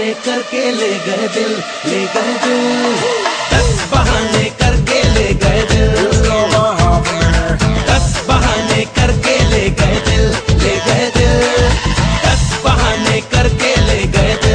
बहाने करके ले गए दिल, ले गए दिल। 10 बहाने करके ले गए दिल, 10 बहाने करके ले गए दिल, ले गए दिल। 10 बहाने करके ले गए दिल।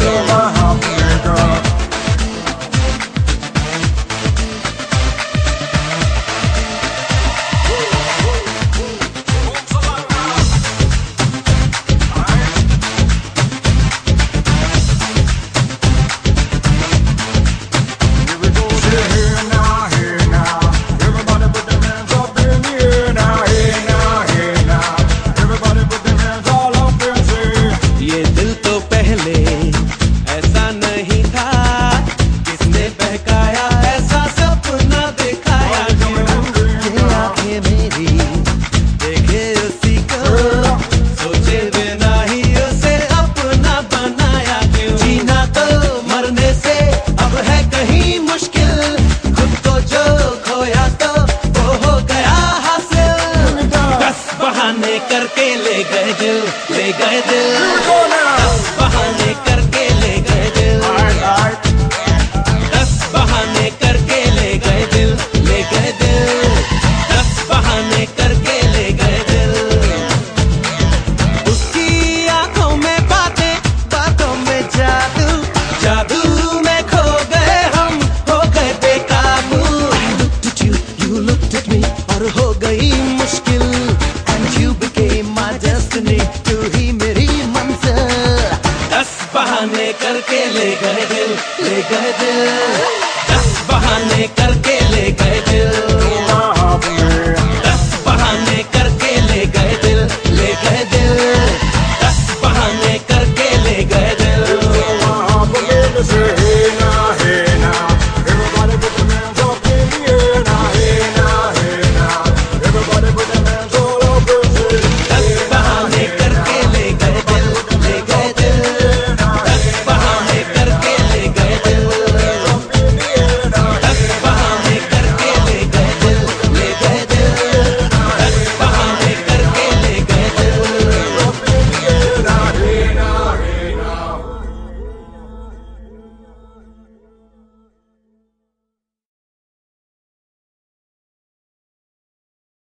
करके ले गए दिल, ले गए दिल। 10 बहाने करके ले गए दिल, 10 बहाने करके ले गए दिल, ले गए दिल। 10 बहाने करके ले गए दिल। उसकी आंखों में बातें, बातों में जादू, जादू में खो गए हम, हो गए बेकाबू। I looked at you, you looked at me, और हो गई मुश्किल। तू ही मेरी मंजिल। 10 बहाने करके ले गए दिल, ले गए दिल। 10 बहाने करके